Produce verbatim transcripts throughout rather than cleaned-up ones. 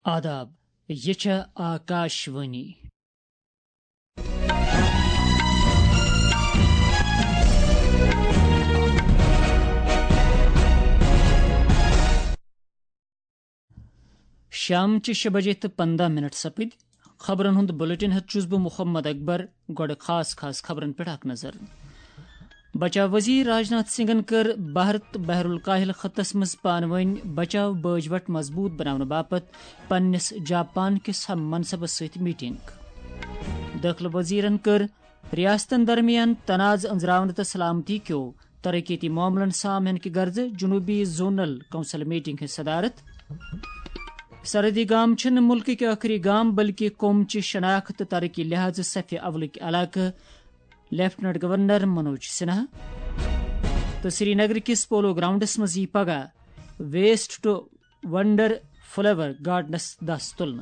آداب، یہ چھا آکاشوانی شام چہ شہ بجے تو پندہ منٹ سپد خبرن ہند بلٹن ہت چھس بہ محمد اکبر گوڑ خاص خاص خبرن پہ اخ نظر۔ بچاو وزیر راجناتھ سنگھن کر بھارت بحر الکاہل خطس مز پانوین بچاو باج وٹ مضبوط بناون باپت پنس جاپان کس ہم منصبس ست میٹنگ۔ داخلہ وزیرن کر ریاستن درمیان تناز انزراون تو سلامتی کیو ترقیتی معاملن سام ہن کی غرض جنوبی زونل کونسل میٹنگ ہز صدارت۔ سرحدی گام چھن ملک کے آخری گام بلکہ قوم چہ شناخت ترقی لحاظ صف اولک علاقہ لیفٹنٹ گورنر منوج سنہا۔ تو سری نگر کس پولو گراؤنڈس مز پگہ waste to wonder flower gardens دس تلن۔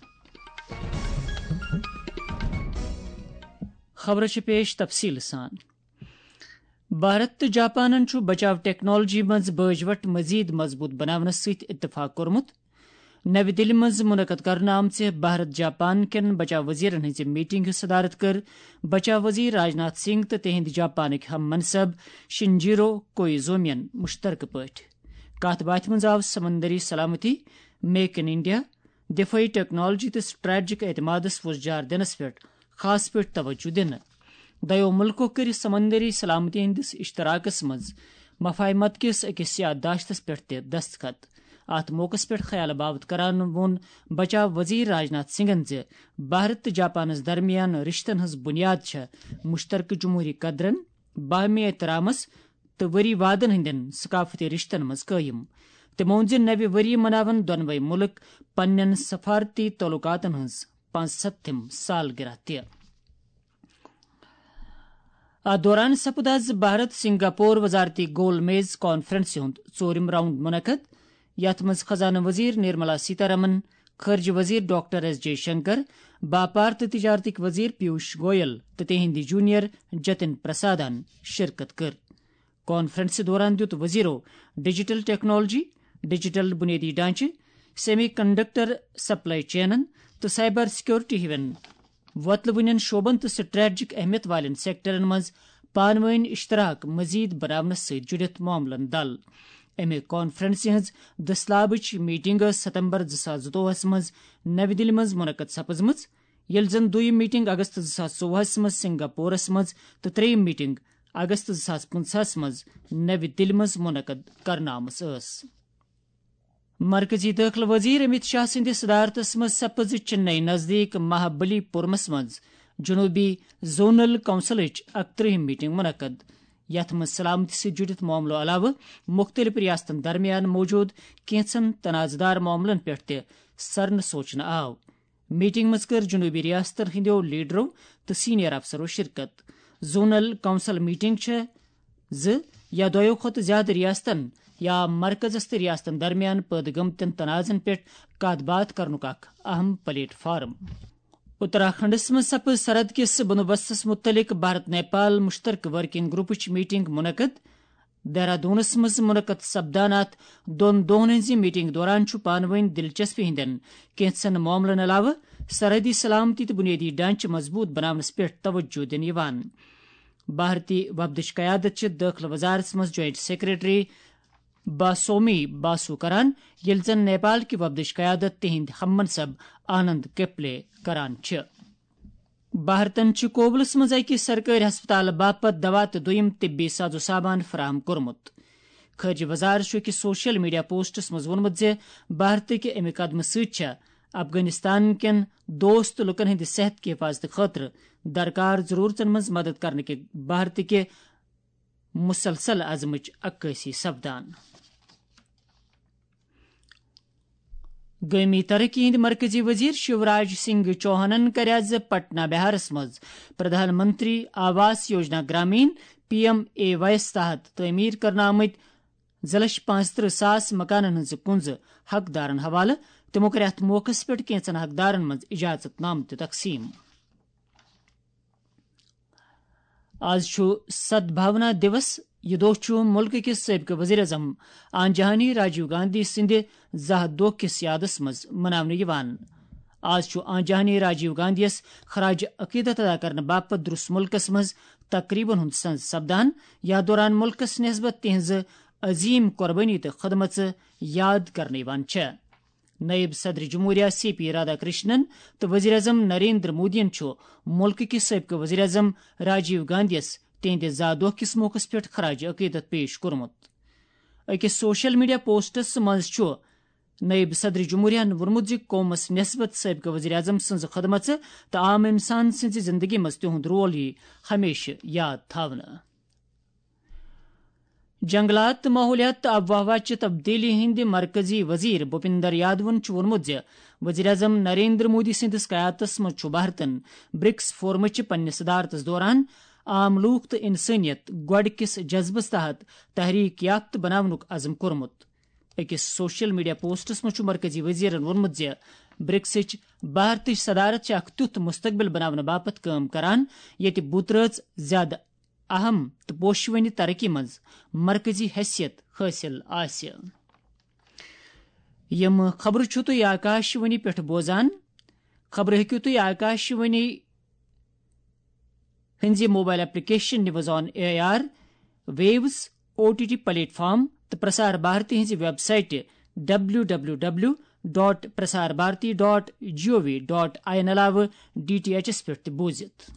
خبر پیش تفصیل سان۔ بھارت تو جاپانن چھ بچاو ٹیکنالوجی مز باج وٹ مزید مضبوط بناونس ست اتفاق کورمت۔ نوی دلی مز منعقد کرنا آمژ بھارت جاپان کن بچاو وزیرن ہز میٹنگ صدارت کر بچاو وزیر راجناتھ سنگھ تو تہند جاپانک ہم منصب شنجیرو کوئیزومین مشترکہ پاٹ کت باتھ مز آو سمندری سلامتی، میک ان انڈیا، دفاعی ٹیکنالوجی تو سٹریٹجک اعتمادس وزجار دنس پہ خاص پہ توجہ دن۔ دیو ملکو کر سمندری سلامتی ہندس اشتراکس مز مفاہمت کس اکس یادداشتس پہ تہ دستخط۔ ات موقع پہ خیال باوت کران وون بچاو وزیر راجناتھ سنگھن زِ بھارت تو جاپانس درمیان رشتن ہز بنیاد چھ مشترکہ جمہوری قدرن، باہمی احترامس تو وری وادن ہندین ثقافتی رشتن مز قائم۔ تمو وون زِ نوِ وری مناون دونوے ملک پنن سفارتی تعلقاتن ہز پانچ ستم سالگرہ تہ۔ ات دوران سپد آز بھارت سنگاپور وزارتی گول میز کانفرنس ہند ژورم راؤنڈ منعقد، یتھ مز خزانہ وزیر نرملا سیتارمن، خارجہ وزیر ڈاکٹر ایس جے شنکر، باپار تو تجارتک وزیر پیوش گوئل تو تہندی جونیئر جتن پرسادن شرکت کر۔ کانفرنس دوران دیت وزیرو ڈیجیٹل ٹیکنالوجی، ڈیجیٹل بنیادی ڈھانچہ، سیمی کنڈکٹر سپلائی چینن تو سائبر سیکورٹی ہون وتلہ ونین شعبن تو سٹریٹجک اہمیت والن سیکٹرن مز پانوین اشتراک مزید بناونس ست جڑت معاملن دل۔ امہ کانفرنس ہز دسلابچ میٹنگ ستمبر زاس زوتوہس مز نوی دلی مز منعقد سپزمژ، یل زن دویم میٹنگ اگست زاس ژوہس مز سنگاپورس مز تو تریم میٹنگ اگست زاس پنچہس مز نوی دلی مز منعقد کرنا آمژ ٲس۔ مرکزی داخلہ وزیر امت شاہ سندس صدارتس مز سپز چنئی نزدیک مہابلی پورمس مز جنوبی زونل کونسلچ اکترہم میٹنگ منعقد، یتھ مز سلامتی سے جڑت معاملو علاوہ مختلف ریاستن درمیان موجود کینچن تنازدار معاملن پہ تہ سرن سوچنہ آو۔ میٹنگ مز کر جنوبی ریاستن ہندیو لیڈرو تو سینئر افسرو شرکت۔ زونل کونسل میٹنگ چھ ز یا دو کھت زیادہ ریاستن یا مرکزس تو ریاستن درمیان پید گمتن تنازن پہ کت بات کرنک اخ اہم پلیٹ فارم۔ اتراکھنڈس مز سپز سرحد کس بندوبستس متعلق بھارت نیپال مشترکہ ورکنگ گروپچ میٹنگ منعقد۔ دہرادونس مز منعقد سپدان ات دون دہن ہز میٹنگ دوران چھ پانوین دلچسپی ہندین کینژن معاملن علاوہ سرحدی سلامتی تو بنیادی ڈھانچہ مضبوط بناونس پہ توجہ دن یوان۔ بھارتی وفدچ قیادت چھ داخلہ وزارت مز جوائنٹ سیکریٹری باسومی باسو کران، یل زن نیپال کی وفدچ قیادت تہند ہم منصب آنند کپلے کران چھ۔ بھارتن چھ کوبلس مز اکس سرکاری ہسپتال باپت دوا تو دویم طبی سازو سامان فراہم کورمت۔ خارجہ وزارت چھ أکس سوشل میڈیا پوسٹس مز وونمت زِ بھارت کہ امہ قدمہ ست چھ افغانستان کین دوست لکن ہند صحت کی حفاظت خاطر درکار ضرورتن مز مدد کرنے کے بھارت کے مسلسل عزمچ عکاسی سپدان۔ گامی ترقی ہند مرکزی وزیر شیوراج سنگھ چوہانن کر آز پٹنہ بہارس مز Pradhan Mantri Awas Yojana Gramin P M A وائس تحت تعمیر کرنا آمت ضلعش پانچ ترہ ساس مکانن ہز کنز حقدارن حوالہ۔ تمو کر ات موقع پہ کینچن حقدارن مز اجازت نامہ تقسیم۔ آز چھُ سدبھاونا دیوس. یہ دہ چھُ ملک کس سابقہ وزیر اعظم آن جہانی راجیو گاندھی سندِ زٕ ہتھ دہ کس یادس مز مناونہٕ یوان. آز چھُ آن جہانی راجیو گاندھی یس خراج عقیدت ادا کرنے باپت درس ملکس مز تقریبن ہند سنز سپدان. یا دوران ملکس نسبت تہذ عظیم قربانی تو خدمت یاد کرنے یوان چھےٚ. نائب صدر جمہوریہ سی پی رادھا کرشنن تو وزیر اعظم نریندر مودین چھُ ملک کس سابقہ وزیر اعظم راجیو گاندھی یس تہندِ زا دہ کس موقع پہ خراج عقیدت پیش کورمت. اکس سوشل میڈیا پوسٹس مز چھُ نائب صدر جمہوریہ وونمت زِ قومس نسبت سابقہ وزیر اعظم سنز خدمت تو عام انسان سنز زندگی مز تہند رول یی ہمیشہ یاد تھاونہٕ. جنگلات تو ماحولیات تو آب و ہوا چہ تبدیلی ہند مرکزی وزیر بھوپندر یادون چھ وونمت زِ وزیر اعظم نریندر مودی سندس قیادتس مز چھ بھارتن برکس فورمچ پننس صدارتس دوران عام لوک تو انسانیت گوڑ کس جذبس تحت تحریک یافتہ بناونک عزم کورمت. اکس سوشل میڈیا پوسٹس مز مرکزی وزیرن وونمت زِ برکسچ بھارتچ صدارت چھ اخ تیُتھ مستقبل بناونہ باپت کٲم کران ییٚتہِ بُترٲژ زیادٕ اہم تو پوشونہِ ترقی مز مرکزی حیثیت حٲصل آسہِ. یم خبر چھُ تُہۍ آکاش وانی پٮ۪ٹھ بوزان. خبر ہیٚکِو تُہۍ آکاش وانی ہنزِ mobile application news on A R views O T T platform تو پرسار بھارتی ہنزِ website W W W dot Prasar Bharati dot G O V dot I N علاوہ ڈی ٹی ایچ ایس پٮ۪ٹھ تہِ بوٗزِتھ.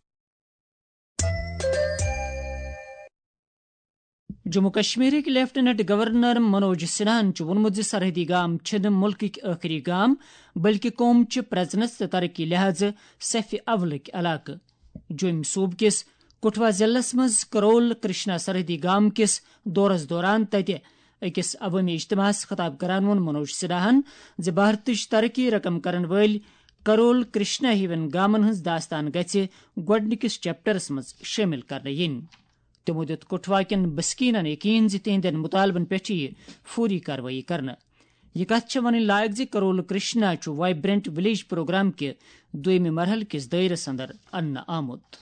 جموں کشمیرک لیفٹیننٹ گورنر منوج سنہاہن وونمت زِ سرحدی گام چھنہٕ ملکٕکۍ ٲخری گام بلکہ قومچہِ پرٛزنس تہٕ ترقی لحاظ صفہِ اولٕکۍ علاقہٕ. جوٚمۍ صوبہ کس کٹھوا ضلعس مز کرول کرشنا سرحدی گام کس دورس دوران تتہِ اکس عوٲمی اجتماعس خطاب کران ووٚن منوج سنہاہن زِ بھارتٕچ ترقی رقم کرن وٲلۍ کرول کرشنا ہِوٮ۪ن گامن ہٕنٛز داستان گژھِ گۄڈنِکس چیپٹرس مز شٲمِل کرنہٕ یِنۍ. تمو دیُت کٹھوا کٮ۪ن بسکیٖنن یقین زِ تِہنٛدٮ۪ن مطالبن پٮ۪ٹھ یِیہِ فوری کاروٲیی کرنہٕ. یہ کتھ چھےٚ ونٕنۍ لائق زِ کرول کرشنا چھُ وائبرنٹ ولیج پروگرام کہِ دویمہِ مرحلہ کس دٲیرس اندر اننہٕ آمُت.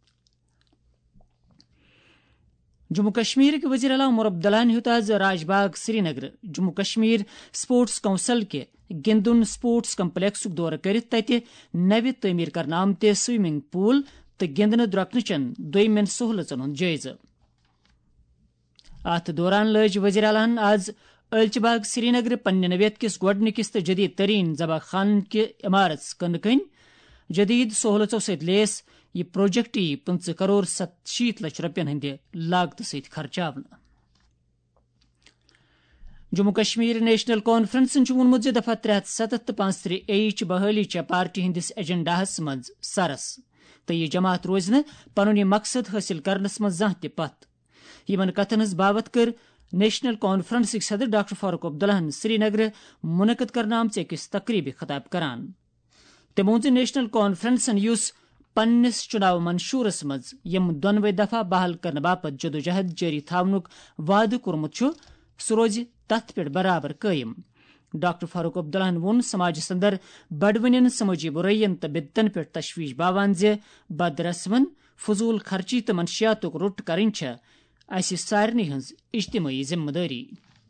جموں کشمیر کے وزیر اعلیٰ عمر عبداللہ ہن ہیوٚت آز Raj Bagh Srinagar Jammu Kashmir sports council کہِ گِنٛدُن سپورٹس کمپلیکسُک دورٕ کٔرِتھ تتہِ نوِ تعمیٖر کرنہٕ آمتہِ سوئمنگ پول تہٕ گِنٛدنہٕ درۄکنہٕ چٮ۪ن دویمٮ۪ن سہوٗلژن ہُنٛد جٲیزٕ. اتھ دوران لٲج وزیر اعلیٰ ہن آز ٲلچہِ باغ سری نگر پننہِ نویت کس گۄڈنِکس تہٕ جدید ترین ذبح خانہ کہِ عمارت کٕنہٕ کٔنۍ. جدید سہوٗلژو سۭتۍ لیس یہ پروجیکٹ یی پٕنژٕ کرور ست شیت لچھ رۄپین ہٕنٛدِ لاگتہٕ سۭتۍ خرچاونہٕ. جموں کشمیر نیشنل کانفرنسن چھُ ووٚنمُت زِ دفعہ ترٛےٚ ہتھ ستتھ تہٕ پانٛژھ ترٛہ اے یِچ بحٲلی چھےٚ پارٹی ہٕنٛدِس ایجنڈاہس منٛز سرس تہٕ یہ جماعت روزِ نہٕ پنُن یہ مقصد حٲصل کرنس منٛز زانٛہہ تہِ پتھ. یمن کتھن ہٕنٛز باوت کٔر نیشنل کانفرنسٕکۍ صدر ڈاکٹر فاروق عبداللہن سری نگر منعقد کرنہٕ آمژِ أکِس تقریٖبہِ خطاب کران. تٔمۍ ووٚن زِ نیشنل کانفرنسن یُس پننس چُناو منشورس منٛز یم دۄنوے دفعہ بحال کرنہٕ باپت جدوجہد جٲری تھاونُک وعدٕ کوٚرمُت چھُ سُہ روزِ تتھ پٮ۪ٹھ برابر قٲیِم. ڈاکٹر فاروق عبداللہن ووٚن سماجس اندر بڑوٕنٮ۪ن سمٲجی برٲیین تہٕ بدتن پٮ۪ٹھ تشویش باوان زِ بد رسمن فضول خرچی تہٕ منشیاتُک روٚٹ کرٕنۍ چھےٚ اسہِ سارنٕے ہٕنٛز اجتماعی ذمہٕ دٲری.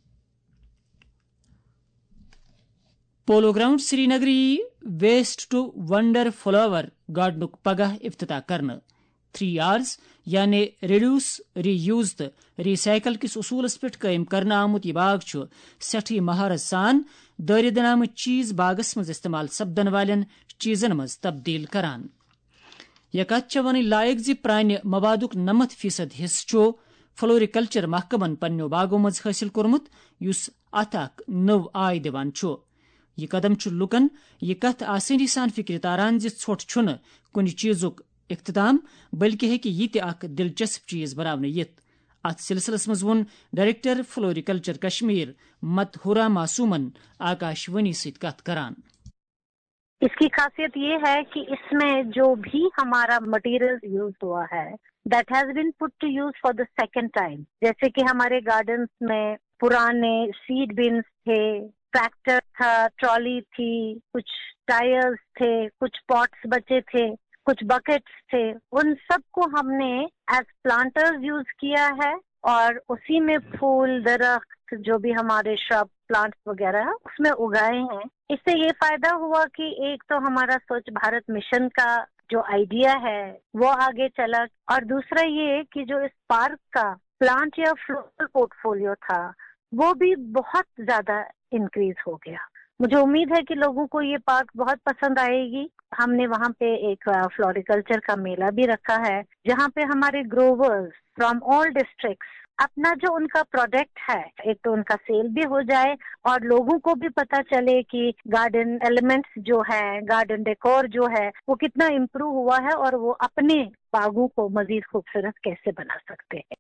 پولو گراؤنڈ سری نگر یی ویسٹ ٹو ونڈر فلاور گارڈنُک پگہہ افتتاح کرنہٕ. تھری آرز یعنی ریڈیوس ری یوز تہٕ ری سائیکل کس اصولس پٮ۪ٹھ قٲیم کرنہٕ آمُت یہ باغ چھُ سٮ۪ٹھٕے مہارت سان دٲرِتھ دِنہٕ آمٕتۍ چیز باغس منٛز استعمال سپدن والٮ۪ن چیزن منٛز تبدیل کران. یہ کتھ چھےٚ ونٕنۍ لائق زِ پرانہِ موادُک نمتھ فیصد حصہٕ چھُ فلوریکلچر محکمن پننیو باغو منٛز حٲصل کوٚرمُت یُس اتھ اکھ نٔو آے دِوان چھُ. یہ قدم چھُ لُکن یہ کتھ آسٲنی سان فکرِ تاران زِ ژھۄٹھ چھُنہٕ کُنہِ چیزُک اختتام بلکہ ہیٚکہِ یہِ تہِ اکھ دلچسپ چیز بناونہٕ یِتھ. اتھ سلسلس منٛز ووٚن ڈائریکٹر فلوریکلچر کشمیر متہورا معصومن آکاش وانی سۭتۍ کتھ کران. اس کی خاصیت یہ ہے کہ اس میں جو بھی ہمارا مٹیریل یوز ہوا ہے that has been put to use for the second time. جیسے کہ ہمارے گارڈنس میں پرانے سیڈ بینس تھے، ٹریکٹر تھا، ٹرالی تھی، کچھ ٹائرز تھے، کچھ پاٹس بچے تھے، कुछ बकेट्स थे, उन सब को हमने एज प्लांटर्स यूज किया है और उसी में फूल, दरख्त, जो भी हमारे श्रब प्लांट्स वगैरह है उसमें उगाए हैं। इससे ये फायदा हुआ कि एक तो हमारा स्वच्छ भारत मिशन का जो आइडिया है वो आगे चला, और दूसरा ये कि जो इस पार्क का प्लांट या फ्लोरल पोर्टफोलियो था वो भी बहुत ज्यादा इंक्रीज हो गया। मुझे उम्मीद है कि लोगों को ये पार्क बहुत पसंद आएगी। हमने वहाँ पे एक फ्लोरिकल्चर का मेला भी रखा है जहाँ पे हमारे ग्रोवर्स फ्रॉम ऑल डिस्ट्रिक्ट्स अपना जो उनका प्रोडक्ट है, एक तो उनका सेल भी हो जाए और लोगों को भी पता चले कि गार्डन एलिमेंट्स जो है, गार्डन डेकोर जो है वो कितना इम्प्रूव हुआ है और वो अपने बागों को मजीद खूबसूरत कैसे बना सकते हैं।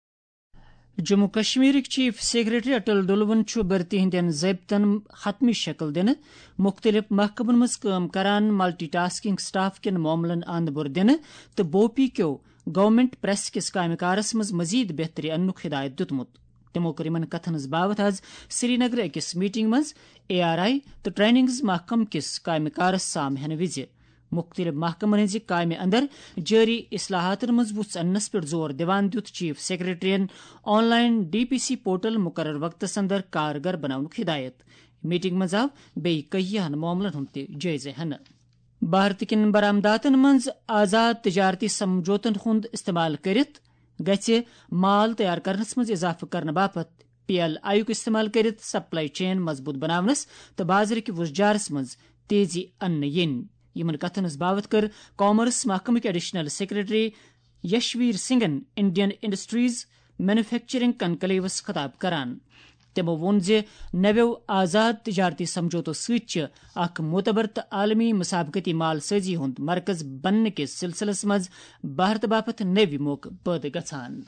जम्मू कश्मीर चीफ सेक्रेटरी अटल डुलवन भर्ती हंदन ज़ाब्तन खत्मी शक्ल दिन मुख्तलिफ महकमन मज काम करान मल्टी टास्किंग स्टाफ कन मामलन अंद बुर दिन तो बोपी क्यों गवर्नमेंट प्रेस किस कामकारस मज मजीद बेहतरी अन्नुक हिदायत दितमुत। तमो कर इन कथन बाबत आज श्रीनगर अकिस मीटिंग मज ए आर आई तो ट्रेनिंग्स महकम किस कामकारस साम हन विज मुख्तलिफ महकमन हज काम अंदर जारी इस्लाहातन मज वुस अन्नस पे जोर दिवान दुत चीफ सेक्रेटरीन online D P C portal मुकर्रर वक्तस अंदर कारगर बनाउनुक हिदायत। मीटिंग मज आव बे कय्यान मामलन हुंद जायजे हन। भारत किन बरामदातन मज आजाद तिजारती समझौतन हुंद इस्तेमाल करित गछि माल तैयार करनस मज इजाफा करने बापत पी एल आई युक इस्तेमाल करित सप्लाई चेन मजबूत बनावनस तो बाजार की वुजजारस मज तेजी अन्न यन। यमन कथनस बाबत कर कॉमर्स महकमे के एडिशनल सेक्रेटरी यशवीर सिंगन इंडियन इंडस्ट्रीज मैन्युफैक्चरिंग कनकलेवस खताब करान। तमो वोन जे नव्यो आजाद तिजारती समझौतो सच अख मोतबर तो आलमी मुसाबकती माल सजी हुंद मरकज बनने के सिलसिलस मज भारत बापत नवी मौक पैद गछान।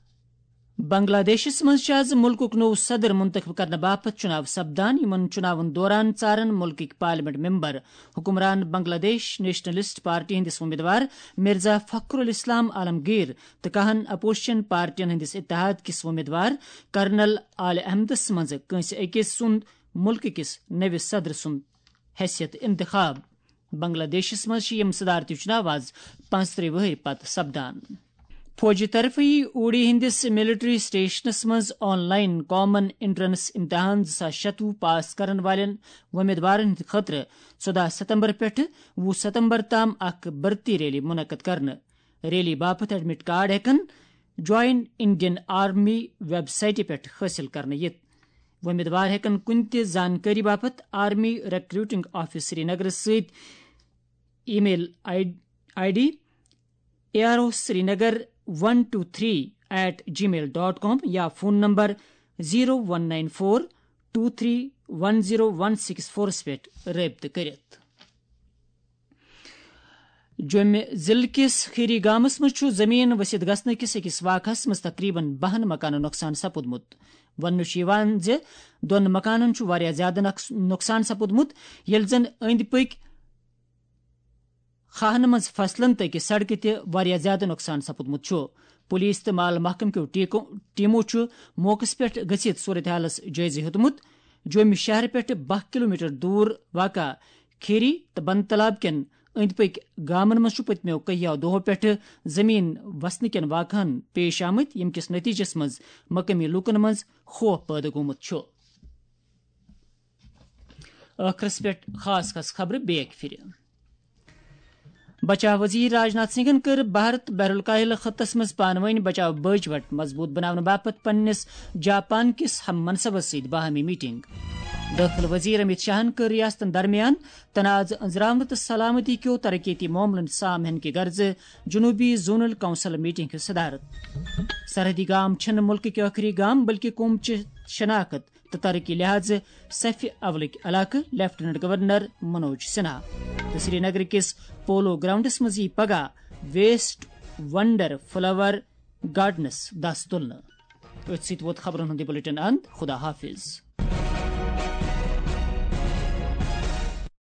बांग्लादेश मज आज मुल्क नो सदर मुंतखब करने बापत चुनाव सपदान। यमन चुनावन दौरान चारन मुल्क पार्लियामेंट मेंबर हुकुमरान बांग्लादेश नेशनलिस्ट पार्टी हंदिस उम्मीदवार मिर्जा फखरुल इस्लाम आलमगीर तो कहन अपोजिशन पार्टियन हंदिस इत्तेहाद किस उम्मीदवार कर्नल आल अहमदस मज कंस अकिस सुंद मुल्क किस नव सदर सुंद हैसियत इंतखाब। बांग्लादेश मज यम सदारती चुनाव आज पांच वहर पत सपदान। फौजी तरफी उड़ी हिंदिस मिलिट्री स्टेशनस मज ऑनलाइन कॉमन एंट्रेंस इम्तहान शतवु पास करन वालन उम्मीदवारन खतर चौदह सितंबर पे वह सितंबर ताम अख भर्ती रैली मुनक़द करन। रैली बापत एडमिट कार्ड हेकन ज्वाइन इंडियन आर्मी वेबसाइट पे हासिल करन यित। उम्मीदवार हेकन कुन ते जानकारी बापत आर्मी रिक्रूटिंग ऑफिस श्रीनगर सहित email I D ARO Srinagar one two three at G mail dot com या phone number zero one nine four two three one zero one six four पे रब्त करित। जम्मू जिले किस खीरी गामस मज जमीन वसित गसन किस अकिस वाकस मज तकरीबन बहन मकान नुकसान सपुदमुत। वन जे दोन मकानन वारिया ज्यादा नुकसान सपुदमुत यल जन अंद पक खाहन मज फसलन तक सड़क तह ज्यादा नुकसान सपुदमुत। पुलिस तो माल महकम के टीमों मौकस पे गसित सूरत हालस जायजे हेतमुत। जम्मू शहर पे बह किलोमीटर दूर वाक़ा खीरी तो बन तालाब कन अंद पक गामन मज पत्मो कहिया दोह पे जमीन वसन कन वाक़हन पेश आमत यम किस नतीजस मज मकामी लूकन मज खौफ पैदा गोमुत। आखिरस पे खास खास खबर बेक फिर बचाव वजीर राजनाथ सिंहन कर भारत बहरुल खत्तस मज पानवनी बचाव बजवट मजबूत बनाने बापत पन्निस जापान किस हम मनसबस सहित बाहमी मीटिंग। दाखिल वजीर अमित शाहन कर रियासतन दरमियान तनाज अंजराम तो सलामती क्यों तरक्की मामलन सामहन की गर्ज जुनूबी जोनल काउंसिल मीटिंग की सदारत। सरहदी गाम छन मुल्क के आखिरी गाम बल्कि कौम शनाख्त तो तरक्की लिहाज सफ़ अवलिक इलाक लेफ्टिनेंट गवर्नर मनोज सिन्हा तो श्रीनगर किस पोलो ग्राउंडस मजी पगा वेस्ट वंडर फ्लावर गार्डनस दस तुलन। खबरन बुलेटिन अंत खुदा हाफिज।